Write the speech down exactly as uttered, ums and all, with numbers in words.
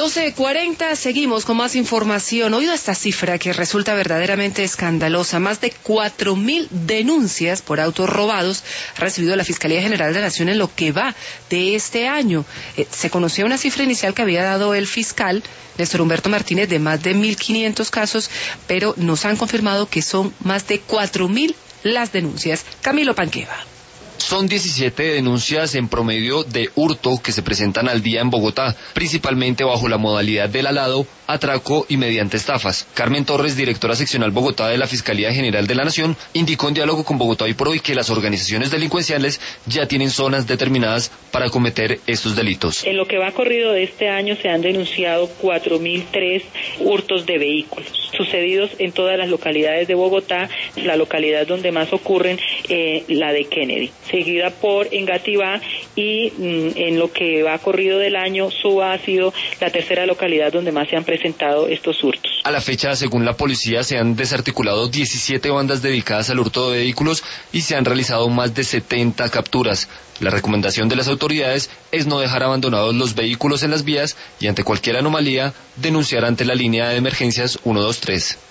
doce cuarenta, seguimos con más información. Oído esta cifra que resulta verdaderamente escandalosa. Más de cuatro mil denuncias por autos robados ha recibido la Fiscalía General de la Nación en lo que va de este año. Eh, se conocía una cifra inicial que había dado el fiscal Néstor Humberto Martínez de más de mil quinientos casos, pero nos han confirmado que son más de cuatro mil las denuncias. Camilo Panqueva. Son diecisiete denuncias en promedio de hurto que se presentan al día en Bogotá, principalmente bajo la modalidad del alado, atraco y mediante estafas. Carmen Torres, directora seccional Bogotá de la Fiscalía General de la Nación, indicó en diálogo con Bogotá Hoy por Hoy que las organizaciones delincuenciales ya tienen zonas determinadas para cometer estos delitos. En lo que va corrido de este año se han denunciado cuatro mil tres hurtos de vehículos, sucedidos en todas las localidades de Bogotá, la localidad donde más ocurren, eh, la de Kennedy, seguida por Engativá, y mm, en lo que va corrido del año, Suba ha sido la tercera localidad donde más se han presentado estos hurtos. A la fecha, según la policía, se han desarticulado diecisiete bandas dedicadas al hurto de vehículos y se han realizado más de setenta capturas. La recomendación de las autoridades es no dejar abandonados los vehículos en las vías y ante cualquier anomalía denunciar ante la línea de emergencias ciento veintitrés.